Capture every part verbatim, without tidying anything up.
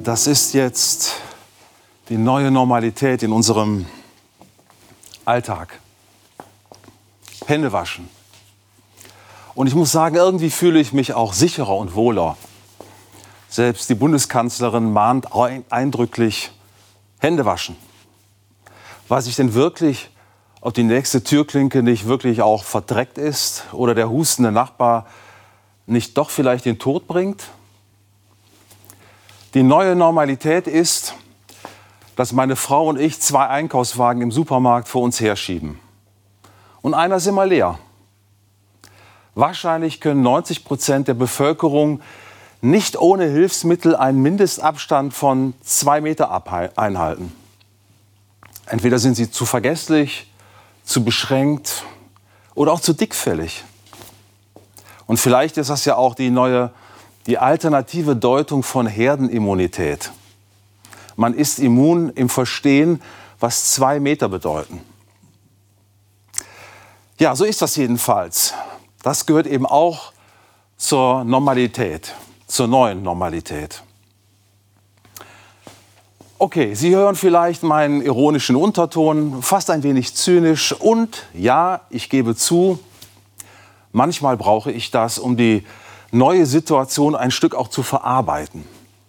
Das ist jetzt die neue Normalität in unserem Alltag. Hände waschen. Und ich muss sagen, irgendwie fühle ich mich auch sicherer und wohler. Selbst die Bundeskanzlerin mahnt eindrücklich, Hände waschen. Weiß ich denn wirklich, ob die nächste Türklinke nicht wirklich auch verdreckt ist oder der hustende Nachbar nicht doch vielleicht den Tod bringt? Die neue Normalität ist, dass meine Frau und ich zwei Einkaufswagen im Supermarkt vor uns herschieben. Und einer ist immer leer. Wahrscheinlich können neunzig Prozent der Bevölkerung nicht ohne Hilfsmittel einen Mindestabstand von zwei Meter einhalten. Entweder sind sie zu vergesslich, zu beschränkt oder auch zu dickfällig. Und vielleicht ist das ja auch die neue, die alternative Deutung von Herdenimmunität. Man ist immun im Verstehen, was zwei Meter bedeuten. Ja, so ist das jedenfalls. Das gehört eben auch zur Normalität, zur neuen Normalität. Okay, Sie hören vielleicht meinen ironischen Unterton, fast ein wenig zynisch. Und ja, ich gebe zu, manchmal brauche ich das, um die neue Situation ein Stück auch zu verarbeiten.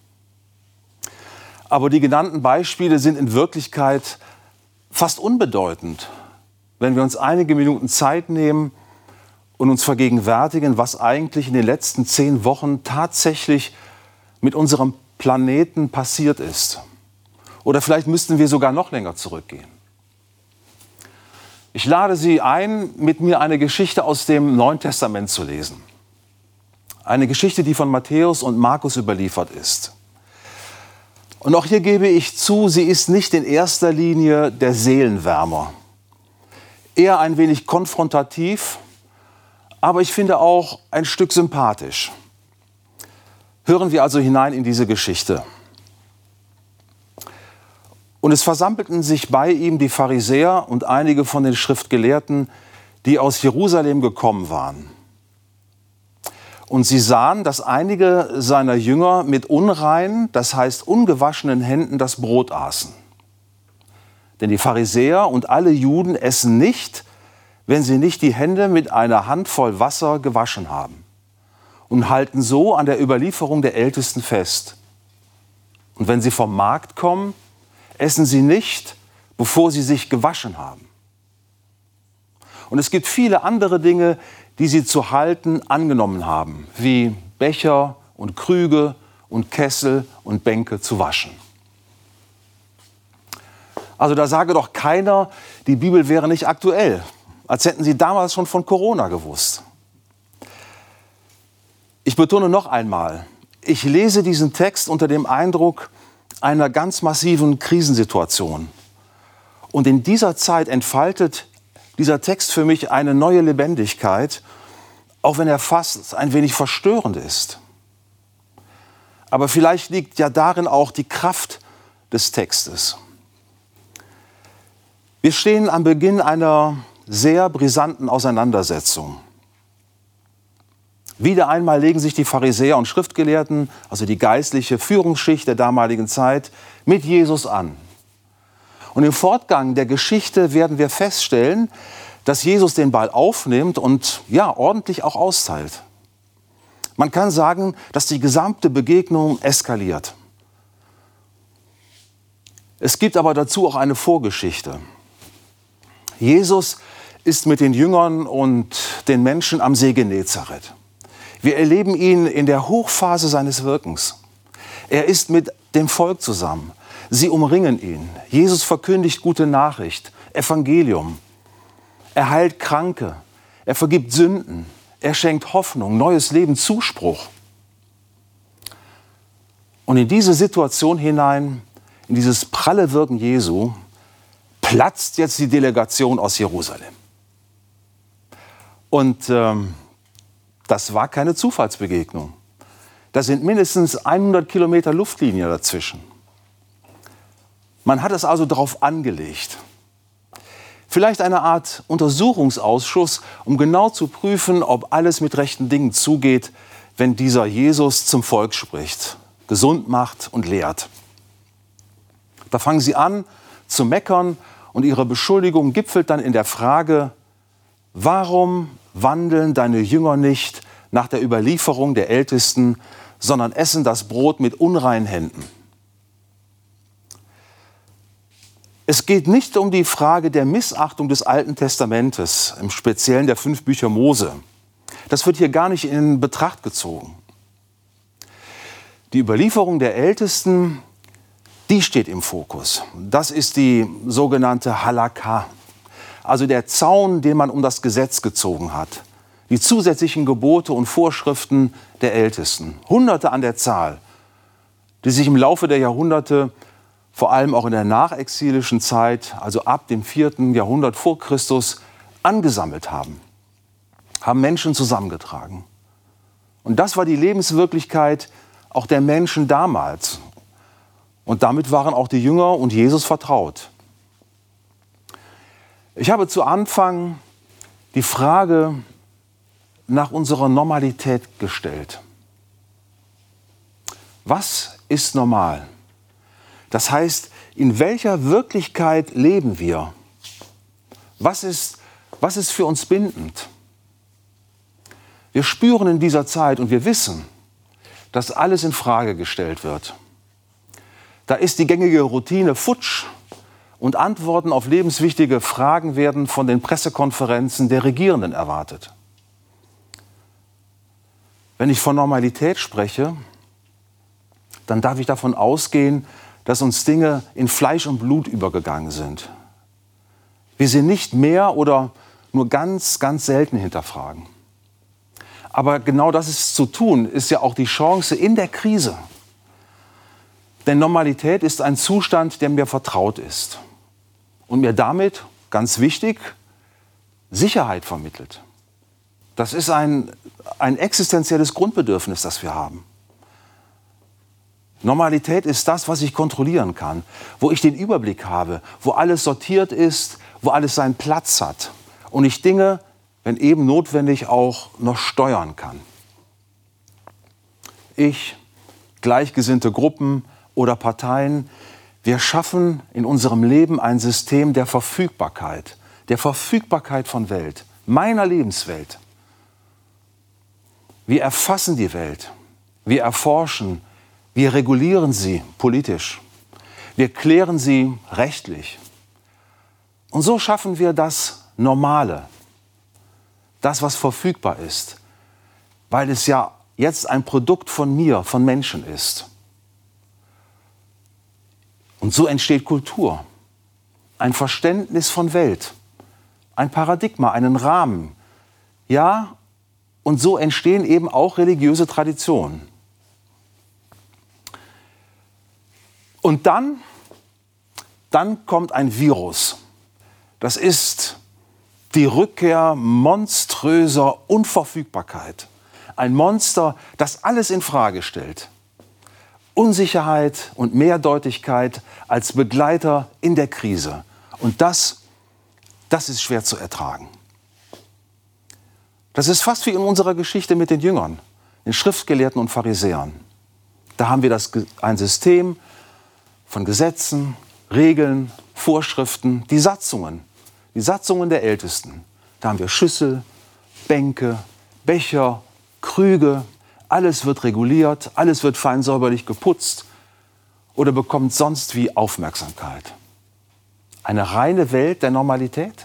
Aber die genannten Beispiele sind in Wirklichkeit fast unbedeutend, wenn wir uns einige Minuten Zeit nehmen und uns vergegenwärtigen, was eigentlich in den letzten zehn Wochen tatsächlich mit unserem Planeten passiert ist. Oder vielleicht müssten wir sogar noch länger zurückgehen. Ich lade Sie ein, mit mir eine Geschichte aus dem Neuen Testament zu lesen. Eine Geschichte, die von Matthäus und Markus überliefert ist. Und auch hier gebe ich zu, sie ist nicht in erster Linie der Seelenwärmer. Eher ein wenig konfrontativ, aber ich finde auch ein Stück sympathisch. Hören wir also hinein in diese Geschichte. Und es versammelten sich bei ihm die Pharisäer und einige von den Schriftgelehrten, die aus Jerusalem gekommen waren. Und sie sahen, dass einige seiner Jünger mit unreinen, das heißt ungewaschenen Händen das Brot aßen. Denn die Pharisäer und alle Juden essen nicht, wenn sie nicht die Hände mit einer Handvoll Wasser gewaschen haben, und halten so an der Überlieferung der Ältesten fest. Und wenn sie vom Markt kommen, essen sie nicht, bevor sie sich gewaschen haben. Und es gibt viele andere Dinge, die sie zu halten angenommen haben, wie Becher und Krüge und Kessel und Bänke zu waschen. Also da sage doch keiner, die Bibel wäre nicht aktuell, als hätten sie damals schon von Corona gewusst. Ich betone noch einmal, ich lese diesen Text unter dem Eindruck einer ganz massiven Krisensituation. Und in dieser Zeit entfaltet dieser Text für mich eine neue Lebendigkeit, auch wenn er fast ein wenig verstörend ist. Aber vielleicht liegt ja darin auch die Kraft des Textes. Wir stehen am Beginn einer sehr brisanten Auseinandersetzung. Wieder einmal legen sich die Pharisäer und Schriftgelehrten, also die geistliche Führungsschicht der damaligen Zeit, mit Jesus an. Und im Fortgang der Geschichte werden wir feststellen, dass Jesus den Ball aufnimmt und ja, ordentlich auch austeilt. Man kann sagen, dass die gesamte Begegnung eskaliert. Es gibt aber dazu auch eine Vorgeschichte. Jesus ist mit den Jüngern und den Menschen am See Genezareth. Wir erleben ihn in der Hochphase seines Wirkens. Er ist mit dem Volk zusammen. Sie umringen ihn. Jesus verkündigt gute Nachricht, Evangelium. Er heilt Kranke. Er vergibt Sünden. Er schenkt Hoffnung, neues Leben, Zuspruch. Und in diese Situation hinein, in dieses pralle Wirken Jesu, platzt jetzt die Delegation aus Jerusalem. Und ähm, das war keine Zufallsbegegnung. Da sind mindestens hundert Kilometer Luftlinie dazwischen. Man hat es also darauf angelegt. Vielleicht eine Art Untersuchungsausschuss, um genau zu prüfen, ob alles mit rechten Dingen zugeht, wenn dieser Jesus zum Volk spricht. gesund macht und lehrt. Da fangen sie an zu meckern und ihre Beschuldigung gipfelt dann in der Frage, warum wandeln deine Jünger nicht nach der Überlieferung der Ältesten, sondern essen das Brot mit unreinen Händen? Es geht nicht um die Frage der Missachtung des Alten Testamentes, im Speziellen der fünf Bücher Mose. Das wird hier gar nicht in Betracht gezogen. Die Überlieferung der Ältesten, die steht im Fokus. Das ist die sogenannte Halakha, also der Zaun, den man um das Gesetz gezogen hat. Die zusätzlichen Gebote und Vorschriften der Ältesten, Hunderte an der Zahl, die sich im Laufe der Jahrhunderte, vor allem auch in der nachexilischen Zeit, also ab dem vierten Jahrhundert vor Christus, angesammelt haben, haben Menschen zusammengetragen. Und das war die Lebenswirklichkeit auch der Menschen damals. Und damit waren auch die Jünger und Jesus vertraut. Ich habe zu Anfang die Frage nach unserer Normalität gestellt. Was ist normal? Das heißt, in welcher Wirklichkeit leben wir? Was ist, was ist für uns bindend? Wir spüren in dieser Zeit und wir wissen, dass alles in Frage gestellt wird. Da ist die gängige Routine futsch und Antworten auf lebenswichtige Fragen werden von den Pressekonferenzen der Regierenden erwartet. Wenn ich von Normalität spreche, dann darf ich davon ausgehen, dass uns Dinge in Fleisch und Blut übergegangen sind. Wir sie nicht mehr oder nur ganz, ganz selten hinterfragen. Aber genau das ist zu tun, ist ja auch die Chance in der Krise. Denn Normalität ist ein Zustand, der mir vertraut ist und mir damit, ganz wichtig, Sicherheit vermittelt. Das ist ein, ein existenzielles Grundbedürfnis, das wir haben. Normalität ist das, was ich kontrollieren kann, wo ich den Überblick habe, wo alles sortiert ist, wo alles seinen Platz hat und ich Dinge, wenn eben notwendig, auch noch steuern kann. Ich, gleichgesinnte Gruppen oder Parteien, wir schaffen in unserem Leben ein System der Verfügbarkeit, der Verfügbarkeit von Welt, meiner Lebenswelt. Wir erfassen die Welt, wir erforschen, wir regulieren sie politisch, wir klären sie rechtlich. Und so schaffen wir das Normale, das, was verfügbar ist, weil es ja jetzt ein Produkt von mir, von Menschen ist. Und so entsteht Kultur, ein Verständnis von Welt, ein Paradigma, einen Rahmen. Ja, und so entstehen eben auch religiöse Traditionen. Und dann, dann kommt ein Virus. Das ist die Rückkehr monströser Unverfügbarkeit. Ein Monster, das alles in Frage stellt. Unsicherheit und Mehrdeutigkeit als Begleiter in der Krise. Und das, das ist schwer zu ertragen. Das ist fast wie in unserer Geschichte mit den Jüngern, den Schriftgelehrten und Pharisäern. Da haben wir das, ein System von Gesetzen, Regeln, Vorschriften, die Satzungen, die Satzungen der Ältesten. Da haben wir Schüssel, Bänke, Becher, Krüge, alles wird reguliert, alles wird fein säuberlich geputzt oder bekommt sonst wie Aufmerksamkeit. Eine reine Welt der Normalität?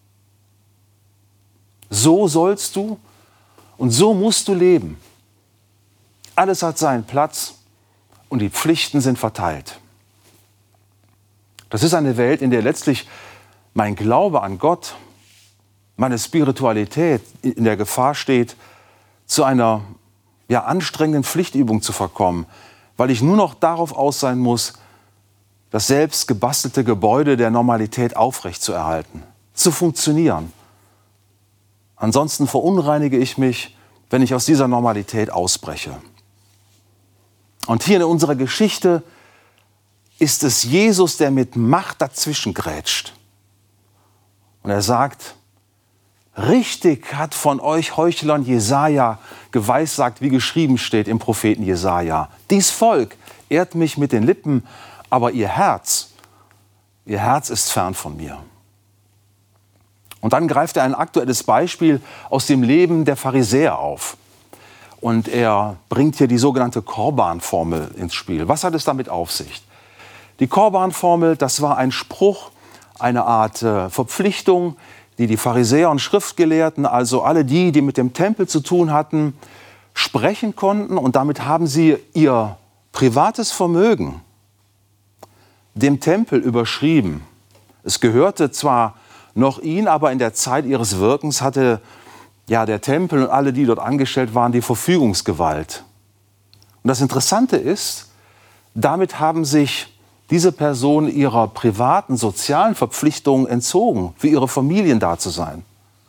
So sollst du und so musst du leben. Alles hat seinen Platz und die Pflichten sind verteilt. Das ist eine Welt, in der letztlich mein Glaube an Gott, meine Spiritualität in der Gefahr steht, zu einer ja, anstrengenden Pflichtübung zu verkommen, weil ich nur noch darauf aus sein muss, das selbst gebastelte Gebäude der Normalität aufrechtzuerhalten, zu funktionieren. Ansonsten verunreinige ich mich, wenn ich aus dieser Normalität ausbreche. Und hier in unserer Geschichte ist es Jesus, der mit Macht dazwischen grätscht. Und er sagt, Richtig hat von euch Heuchlern Jesaja geweissagt, wie geschrieben steht im Propheten Jesaja. Dies Volk ehrt mich mit den Lippen, aber ihr Herz, ihr Herz ist fern von mir. Und dann greift er ein aktuelles Beispiel aus dem Leben der Pharisäer auf. Und er bringt hier die sogenannte Korban-Formel ins Spiel. Was hat es damit auf sich? Die Korban-Formel, das war ein Spruch, eine Art äh, Verpflichtung, die die Pharisäer und Schriftgelehrten, also alle die, die mit dem Tempel zu tun hatten, sprechen konnten. Und damit haben sie ihr privates Vermögen dem Tempel überschrieben. Es gehörte zwar noch ihnen, aber in der Zeit ihres Wirkens hatte ja, der Tempel und alle, die dort angestellt waren, die Verfügungsgewalt. Und das Interessante ist, damit haben sich diese Personen ihrer privaten, sozialen Verpflichtungen entzogen, für ihre Familien da zu sein.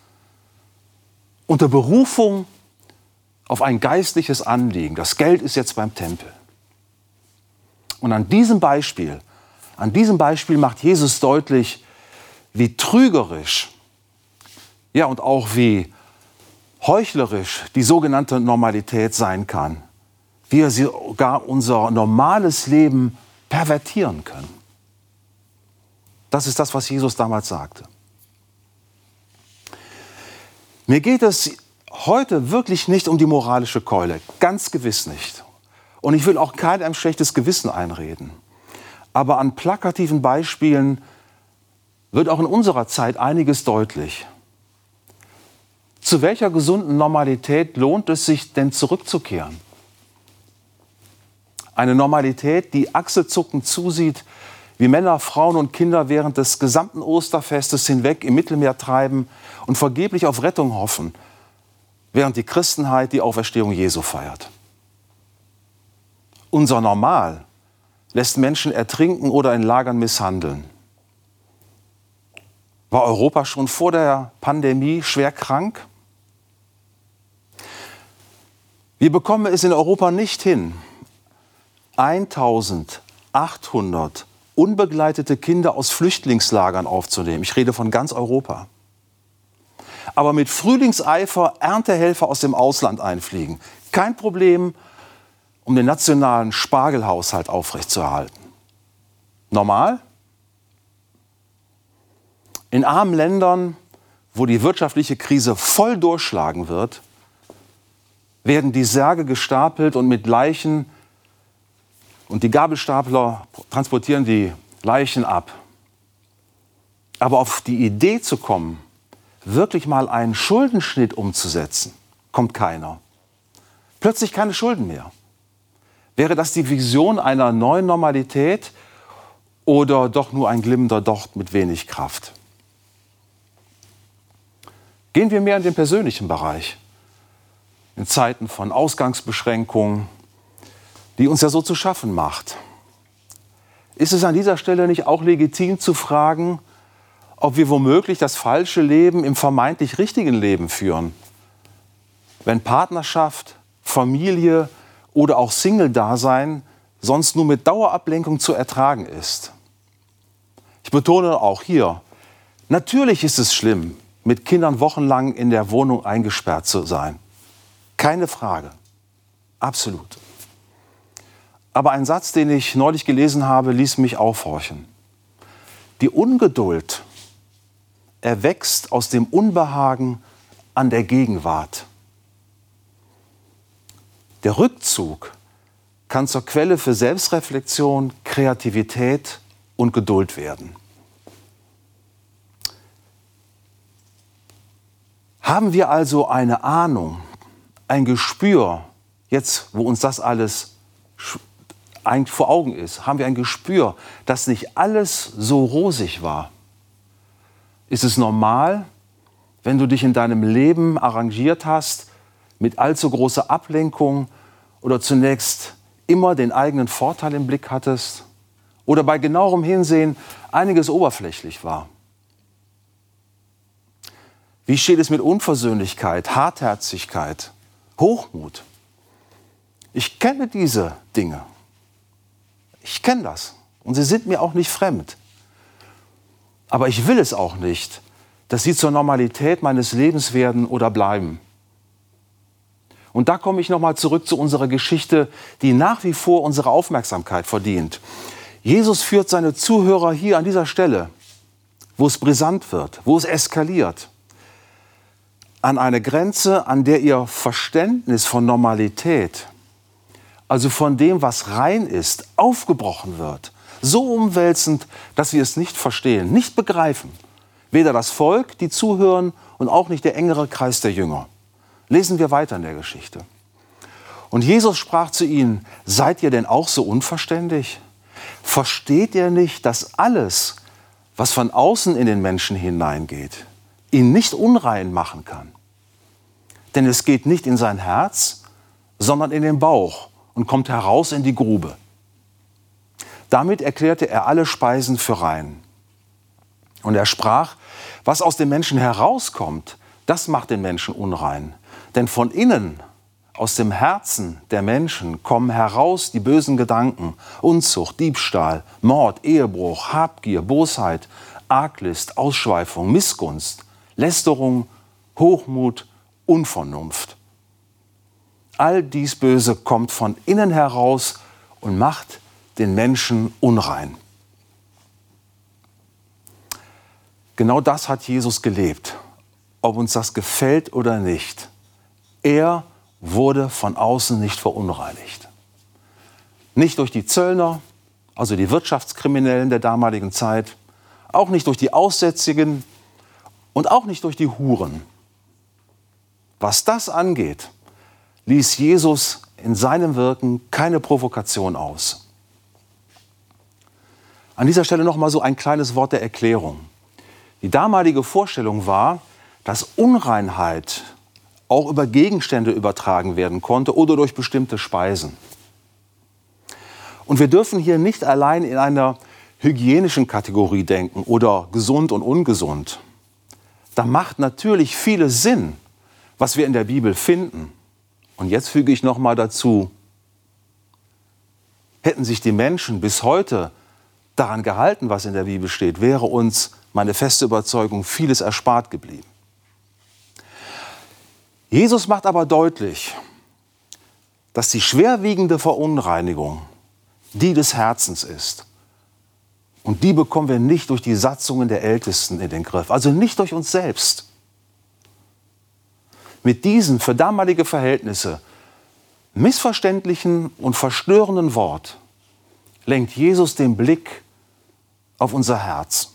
Unter Berufung auf ein geistliches Anliegen. Das Geld ist jetzt beim Tempel. Und an diesem Beispiel, an diesem Beispiel macht Jesus deutlich, wie trügerisch, ja, und auch wie heuchlerisch die sogenannte Normalität sein kann. Wir sogar unser normales Leben pervertieren können. Das ist das, was Jesus damals sagte. Mir geht es heute wirklich nicht um die moralische Keule, ganz gewiss nicht. Und ich will auch keinem ein schlechtes Gewissen einreden. Aber an plakativen Beispielen wird auch in unserer Zeit einiges deutlich. Zu welcher gesunden Normalität lohnt es sich denn zurückzukehren? Eine Normalität, die achselzuckend zusieht, wie Männer, Frauen und Kinder während des gesamten Osterfestes hinweg im Mittelmeer treiben und vergeblich auf Rettung hoffen, während die Christenheit die Auferstehung Jesu feiert. Unser Normal lässt Menschen ertrinken oder in Lagern misshandeln. War Europa schon vor der Pandemie schwer krank? Wir bekommen es in Europa nicht hin, eintausendachthundert unbegleitete Kinder aus Flüchtlingslagern aufzunehmen. Ich rede von ganz Europa. Aber mit Frühlingseifer Erntehelfer aus dem Ausland einfliegen. Kein Problem, um den nationalen Spargelhaushalt aufrechtzuerhalten. Normal? In armen Ländern, wo die wirtschaftliche Krise voll durchschlagen wird, werden die Särge gestapelt und mit Leichen und die Gabelstapler transportieren die Leichen ab. Aber auf die Idee zu kommen, wirklich mal einen Schuldenschnitt umzusetzen, kommt keiner. Plötzlich keine Schulden mehr. Wäre das die Vision einer neuen Normalität oder doch nur ein glimmender Docht mit wenig Kraft? Gehen wir mehr in den persönlichen Bereich. In Zeiten von Ausgangsbeschränkungen, die uns ja so zu schaffen macht. Ist es an dieser Stelle nicht auch legitim zu fragen, ob wir womöglich das falsche Leben im vermeintlich richtigen Leben führen? Wenn Partnerschaft, Familie oder auch Single-Dasein sonst nur mit Dauerablenkung zu ertragen ist. Ich betone auch hier, natürlich ist es schlimm, mit Kindern wochenlang in der Wohnung eingesperrt zu sein. Keine Frage. Absolut. Aber ein Satz, den ich neulich gelesen habe, ließ mich aufhorchen. Die Ungeduld erwächst aus dem Unbehagen an der Gegenwart. Der Rückzug kann zur Quelle für Selbstreflexion, Kreativität und Geduld werden. Haben wir also eine Ahnung, ein Gespür, jetzt wo uns das alles eigentlich vor Augen ist, haben wir ein Gespür, dass nicht alles so rosig war? Ist es normal, wenn du dich in deinem Leben arrangiert hast, mit allzu großer Ablenkung oder zunächst immer den eigenen Vorteil im Blick hattest oder bei genauerem Hinsehen einiges oberflächlich war? Wie steht es mit Unversöhnlichkeit, Hartherzigkeit, Hochmut? Ich kenne diese Dinge. Ich kenne das. Und sie sind mir auch nicht fremd. Aber ich will es auch nicht, dass sie zur Normalität meines Lebens werden oder bleiben. Und da komme ich nochmal zurück zu unserer Geschichte, die nach wie vor unsere Aufmerksamkeit verdient. Jesus führt seine Zuhörer hier an dieser Stelle, wo es brisant wird, wo es eskaliert, an eine Grenze, an der ihr Verständnis von Normalität, also von dem, was rein ist, aufgebrochen wird. So umwälzend, dass wir es nicht verstehen, nicht begreifen. Weder das Volk, die zuhören, und auch nicht der engere Kreis der Jünger. Lesen wir weiter in der Geschichte. Und Jesus sprach zu ihnen: Seid ihr denn auch so unverständig? Versteht ihr nicht, dass alles, was von außen in den Menschen hineingeht, ihn nicht unrein machen kann? Denn es geht nicht in sein Herz, sondern in den Bauch und kommt heraus in die Grube. Damit erklärte er alle Speisen für rein. Und er sprach: Was aus dem Menschen herauskommt, das macht den Menschen unrein. Denn von innen, aus dem Herzen der Menschen, kommen heraus die bösen Gedanken, Unzucht, Diebstahl, Mord, Ehebruch, Habgier, Bosheit, Arglist, Ausschweifung, Missgunst, Lästerung, Hochmut, Unvernunft. All dies Böse kommt von innen heraus und macht den Menschen unrein. Genau das hat Jesus gelebt, ob uns das gefällt oder nicht. Er wurde von außen nicht verunreinigt. Nicht durch die Zöllner, also die Wirtschaftskriminellen der damaligen Zeit, auch nicht durch die Aussätzigen und auch nicht durch die Huren. Was das angeht, ließ Jesus in seinem Wirken keine Provokation aus. An dieser Stelle noch mal so ein kleines Wort der Erklärung. Die damalige Vorstellung war, dass Unreinheit auch über Gegenstände übertragen werden konnte oder durch bestimmte Speisen. Und wir dürfen hier nicht allein in einer hygienischen Kategorie denken oder gesund und ungesund. Da macht natürlich vieles Sinn, was wir in der Bibel finden. Und jetzt füge ich noch mal dazu: Hätten sich die Menschen bis heute daran gehalten, was in der Bibel steht, wäre uns, meine feste Überzeugung, vieles erspart geblieben. Jesus macht aber deutlich, dass die schwerwiegende Verunreinigung die des Herzens ist. Und die bekommen wir nicht durch die Satzungen der Ältesten in den Griff, also nicht durch uns selbst. Mit diesen für damalige Verhältnisse missverständlichen und verstörenden Wort lenkt Jesus den Blick auf unser Herz.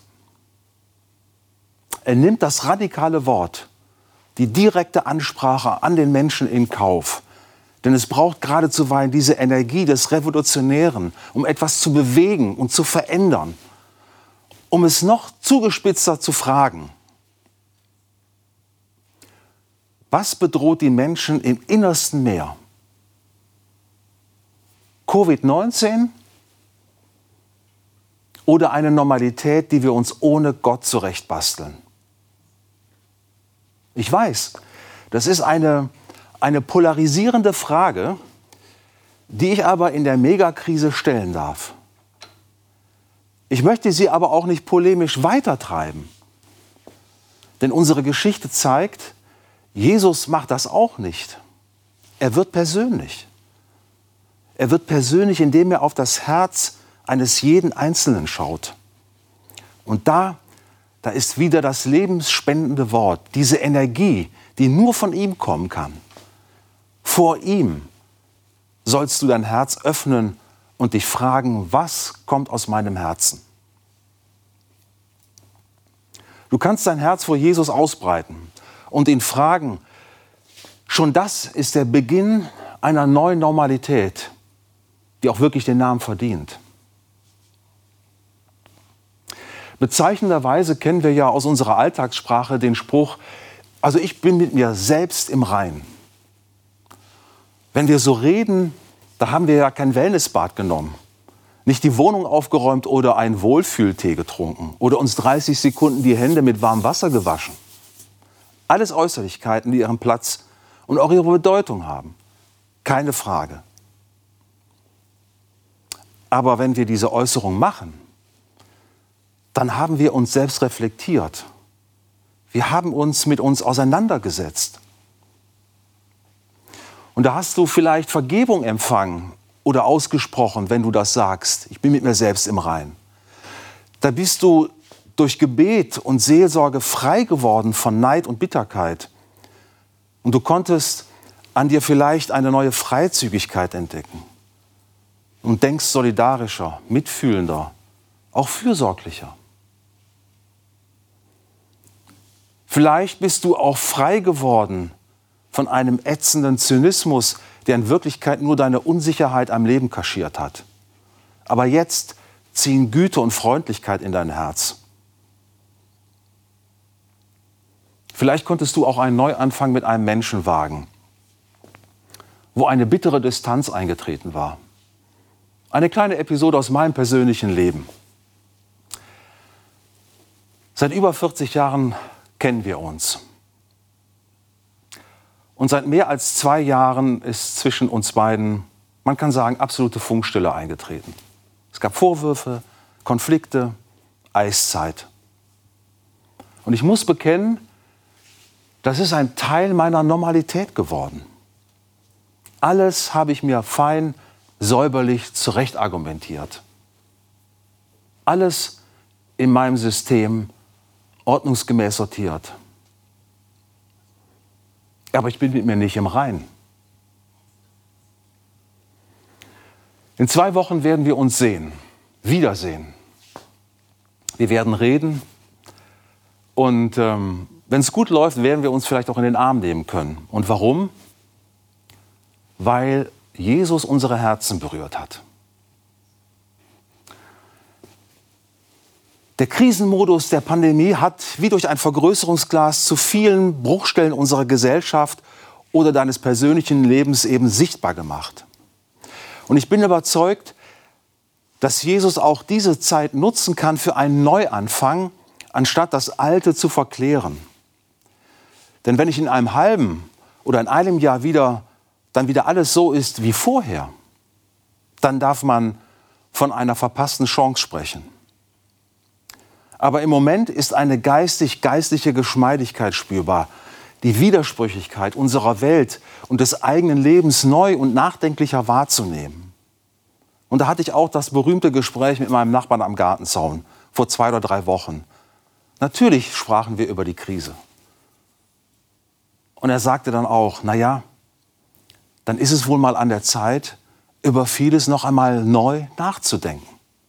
Er nimmt das radikale Wort, die direkte Ansprache an den Menschen in Kauf. Denn es braucht gerade zuweilen diese Energie des Revolutionären, um etwas zu bewegen und zu verändern. Um es noch zugespitzter zu fragen: Was bedroht die Menschen im Innersten mehr? Covid neunzehn oder eine Normalität, die wir uns ohne Gott zurechtbasteln? Ich weiß, das ist eine, eine polarisierende Frage, die ich aber in der Megakrise stellen darf. Ich möchte sie aber auch nicht polemisch weitertreiben. Denn unsere Geschichte zeigt, Jesus macht das auch nicht. Er wird persönlich. Er wird persönlich, indem er auf das Herz eines jeden Einzelnen schaut. Und da Da ist wieder das lebensspendende Wort, diese Energie, die nur von ihm kommen kann. Vor ihm sollst du dein Herz öffnen und dich fragen: Was kommt aus meinem Herzen? Du kannst dein Herz vor Jesus ausbreiten und ihn fragen. Schon das ist der Beginn einer neuen Normalität, die auch wirklich den Namen verdient. Bezeichnenderweise kennen wir ja aus unserer Alltagssprache den Spruch: Also ich bin mit mir selbst im Reinen. Wenn wir so reden, da haben wir ja kein Wellnessbad genommen, nicht die Wohnung aufgeräumt oder einen Wohlfühltee getrunken oder uns dreißig Sekunden die Hände mit warmem Wasser gewaschen. Alles Äußerlichkeiten, die ihren Platz und auch ihre Bedeutung haben. Keine Frage. Aber wenn wir diese Äußerung machen, dann haben wir uns selbst reflektiert. Wir haben uns mit uns auseinandergesetzt. Und da hast du vielleicht Vergebung empfangen oder ausgesprochen, wenn du das sagst. Ich bin mit mir selbst im Reinen. Da bist du durch Gebet und Seelsorge frei geworden von Neid und Bitterkeit. Und du konntest an dir vielleicht eine neue Freizügigkeit entdecken. Und denkst solidarischer, mitfühlender, auch fürsorglicher. Vielleicht bist du auch frei geworden von einem ätzenden Zynismus, der in Wirklichkeit nur deine Unsicherheit am Leben kaschiert hat. Aber jetzt ziehen Güte und Freundlichkeit in dein Herz. Vielleicht konntest du auch einen Neuanfang mit einem Menschen wagen, wo eine bittere Distanz eingetreten war. Eine kleine Episode aus meinem persönlichen Leben. Seit über vierzig Jahren kennen wir uns. Und seit mehr als zwei Jahren ist zwischen uns beiden, man kann sagen, absolute Funkstille eingetreten. Es gab Vorwürfe, Konflikte, Eiszeit. Und ich muss bekennen, das ist ein Teil meiner Normalität geworden. Alles habe ich mir fein, säuberlich zurechtargumentiert. Alles in meinem System ordnungsgemäß sortiert. Aber ich bin mit mir nicht im Reinen. In zwei Wochen werden wir uns sehen, wiedersehen. Wir werden reden und ähm, wenn es gut läuft, werden wir uns vielleicht auch in den Arm nehmen können. Und warum? Weil Jesus unsere Herzen berührt hat. Der Krisenmodus der Pandemie hat wie durch ein Vergrößerungsglas zu vielen Bruchstellen unserer Gesellschaft oder deines persönlichen Lebens eben sichtbar gemacht. Und ich bin überzeugt, dass Jesus auch diese Zeit nutzen kann für einen Neuanfang, anstatt das Alte zu verklären. Denn wenn ich in einem halben oder in einem Jahr wieder, dann wieder alles so ist wie vorher, dann darf man von einer verpassten Chance sprechen. Aber im Moment ist eine geistig-geistliche Geschmeidigkeit spürbar, die Widersprüchlichkeit unserer Welt und des eigenen Lebens neu und nachdenklicher wahrzunehmen. Und da hatte ich auch das berühmte Gespräch mit meinem Nachbarn am Gartenzaun vor zwei oder drei Wochen. Natürlich sprachen wir über die Krise. Und er sagte dann auch, na ja, dann ist es wohl mal an der Zeit, über vieles noch einmal neu nachzudenken.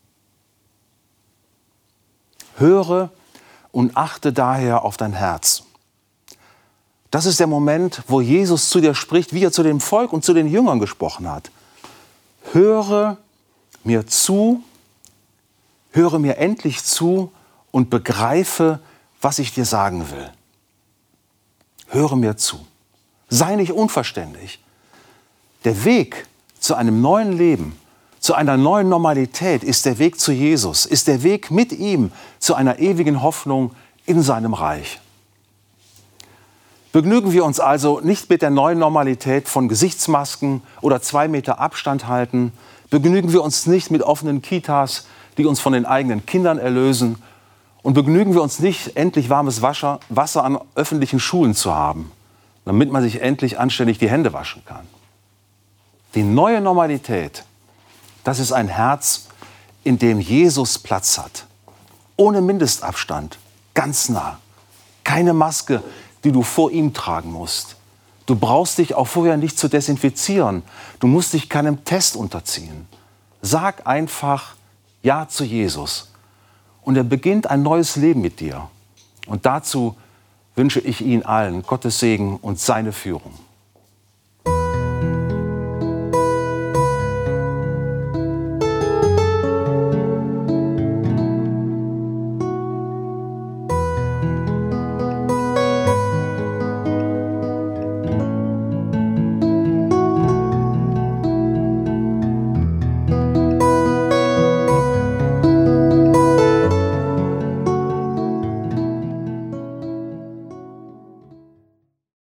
Höre und achte daher auf dein Herz. Das ist der Moment, wo Jesus zu dir spricht, wie er zu dem Volk und zu den Jüngern gesprochen hat. Höre mir zu, höre mir endlich zu und begreife, was ich dir sagen will. Höre mir zu. Sei nicht unverständlich. Der Weg zu einem neuen Leben, zu einer neuen Normalität ist der Weg zu Jesus, ist der Weg mit ihm zu einer ewigen Hoffnung in seinem Reich. Begnügen wir uns also nicht mit der neuen Normalität von Gesichtsmasken oder zwei Meter Abstand halten. Begnügen wir uns nicht mit offenen Kitas, die uns von den eigenen Kindern erlösen. Und begnügen wir uns nicht, endlich warmes Wasser, Wasser an öffentlichen Schulen zu haben, damit man sich endlich anständig die Hände waschen kann. Die neue Normalität, das ist ein Herz, in dem Jesus Platz hat. Ohne Mindestabstand, ganz nah. Keine Maske, die du vor ihm tragen musst. Du brauchst dich auch vorher nicht zu desinfizieren. Du musst dich keinem Test unterziehen. Sag einfach Ja zu Jesus. Und er beginnt ein neues Leben mit dir. Und dazu wünsche ich Ihnen allen Gottes Segen und seine Führung.